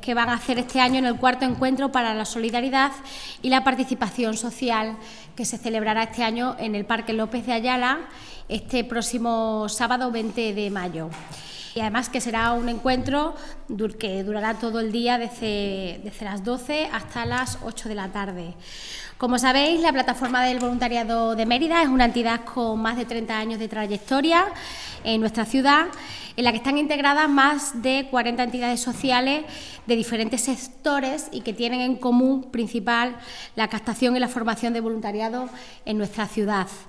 que van a hacer este año en el cuarto encuentro para la solidaridad y la participación social que se celebrará este año en el Parque López de Ayala este próximo sábado 20 de mayo. Y además que será un encuentro que durará todo el día desde las 12 hasta las 8 de la tarde. Como sabéis, la Plataforma del Voluntariado de Mérida es una entidad con más de 30 años de trayectoria en nuestra ciudad, en la que están integradas más de 40 entidades sociales de diferentes sectores y que tienen en común principal la captación y la formación de voluntariado en nuestra ciudad.